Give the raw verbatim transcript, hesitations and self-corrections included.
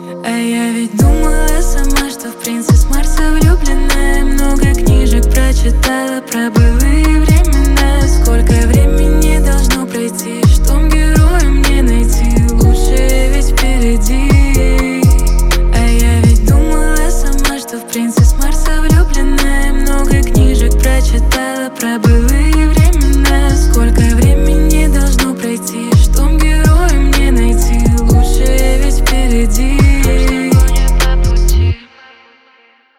А я ведь думала сама, что в принца с Марса влюбленная. Много книжек прочитала про былые времена.